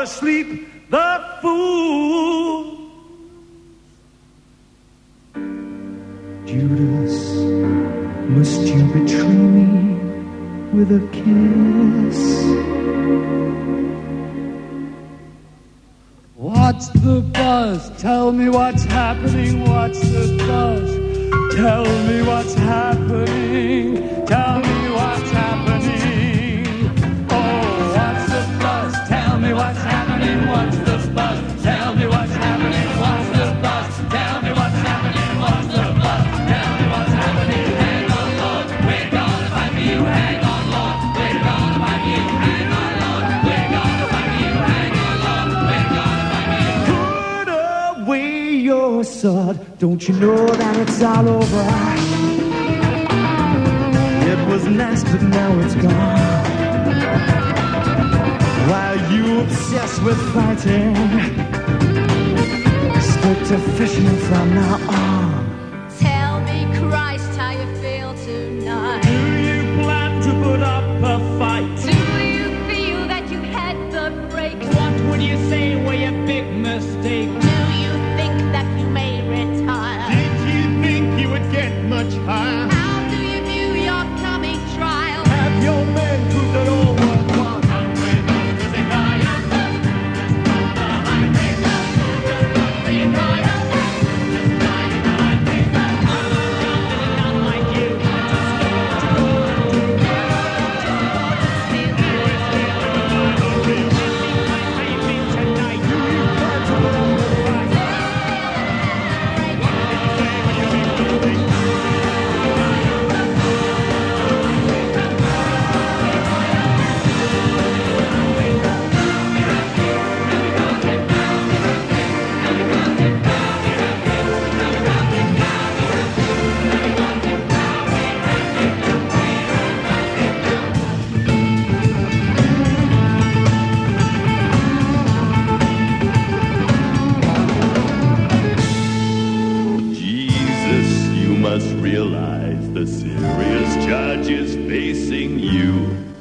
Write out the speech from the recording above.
asleep the fool. Judas, must you betray me with a kiss? What's the buzz? Tell me what's happening. What's the buzz? Tell me what's happening. Tell me what's happening. Oh, what's the buzz? Tell me what's happening. What's the buzz? Tell me what's happening. What's the buzz? Tell me what's happening. What's the buzz? Tell me what's happening. Hang on, Lord. We're gonna fight for you. Hang on, Lord. We're gonna fight for you. Hang on, Lord. We're gonna fight for you. Hang on, Lord. We're gonna fight for you. Put away your sword. Don't you know that it's all over? It was nice, but now it's gone. While you obsessed with fighting, stick to fishing from now on. Tell me, Christ, how you feel tonight. Do you plan to put up a fight? Do you feel that you had the break? What would you say were your big mistake? Do you think that you may retire? Did you think you would get much higher? How do you view your coming trial? Have your men proved that all worthwhile? Realize the serious charges facing you.